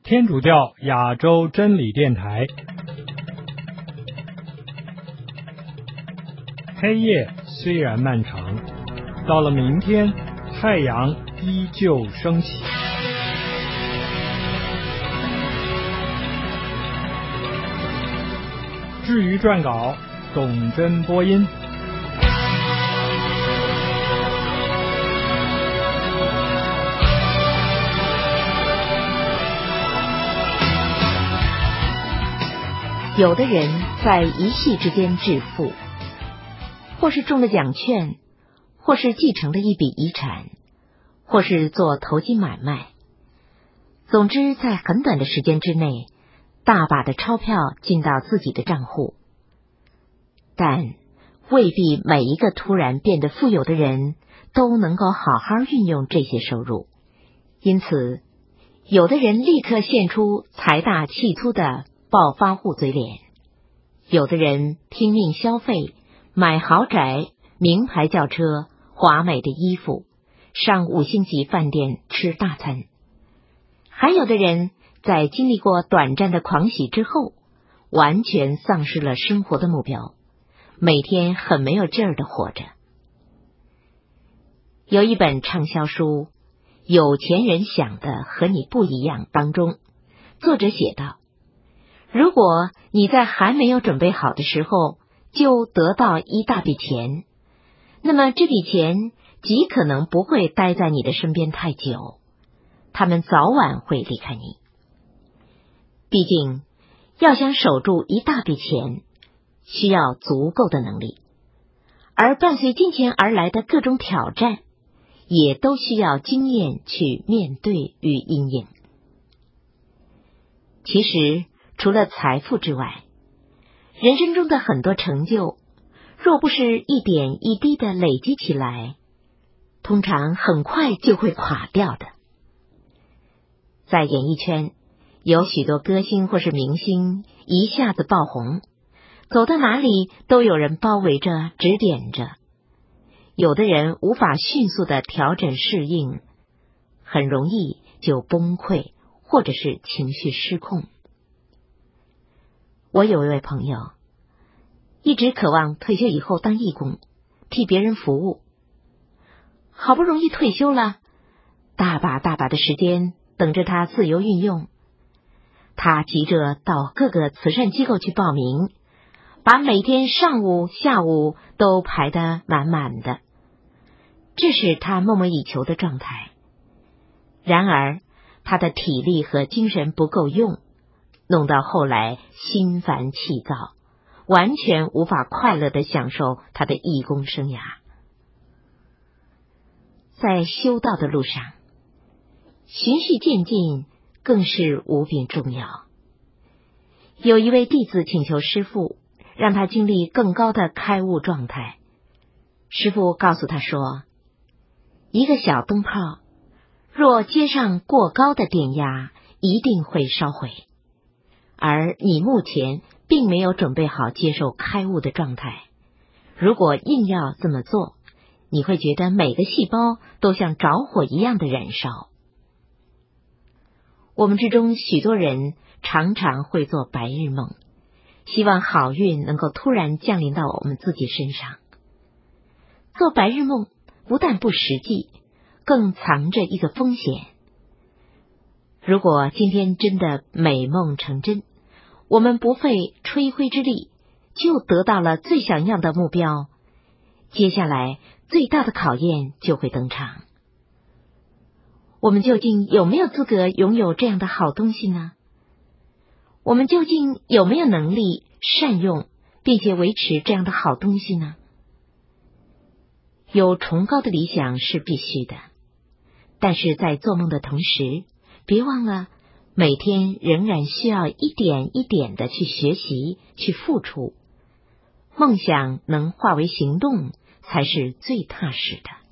天主教亚洲真理电台，黑夜虽然漫长，到了明天，太阳依旧升起。至于撰稿，董真播音。 有的人在一夕之间致富，或是中了奖券，或是继承了一笔遗产，或是做投机买卖。总之，在很短的时间之内，大把的钞票进到自己的账户。但未必每一个突然变得富有的人都能够好好运用这些收入，因此，有的人立刻现出财大气粗的暴发户嘴脸，有的人拼命消费，买豪宅、名牌轿车、华美的衣服，上5星级饭店吃大餐，还有的人在经历过短暂的狂喜之后，完全丧失了生活的目标，每天很没有劲儿的活着。有一本畅销书《有钱人想的和你不一样》当中，作者写道，如果你在还没有准备好的时候就得到一大笔钱，那么这笔钱极可能不会待在你的身边太久，他们早晚会离开你。毕竟，要想守住一大笔钱，需要足够的能力，而伴随金钱而来的各种挑战，也都需要经验去面对与因应。其实，除了财富之外，人生中的很多成就，若不是一点一滴的累积起来，通常很快就会垮掉的。在演艺圈，有许多歌星或是明星一下子爆红，走到哪里都有人包围着指点着，有的人无法迅速的调整适应，很容易就崩溃或者是情绪失控。我有一位朋友，一直渴望退休以后当义工，替别人服务。好不容易退休了，大把的时间等着他自由运用。他急着到各个慈善机构去报名，把每天上午、下午都排得满满的。这是他梦寐以求的状态。然而，他的体力和精神不够用，弄到后来心烦气躁，完全无法快乐地享受他的义工生涯。在修道的路上，循序渐进更是无比重要。有一位弟子请求师父，让他经历更高的开悟状态。师父告诉他说，一个小灯泡，若接上过高的电压，一定会烧毁。而你目前并没有准备好接受开悟的状态，如果硬要这么做，你会觉得每个细胞都像着火一样的燃烧。我们之中许多人常常会做白日梦，希望好运能够突然降临到我们自己身上。做白日梦不但不实际，更藏着一个风险。如果今天真的美梦成真，我们不费吹灰之力就得到了最想要的目标，接下来最大的考验就会登场。我们究竟有没有资格拥有这样的好东西呢？我们究竟有没有能力善用并且维持这样的好东西呢？有崇高的理想是必须的，但是在做梦的同时，别忘了每天仍然需要一点一点的去学习，去付出。梦想能化为行动，才是最踏实的。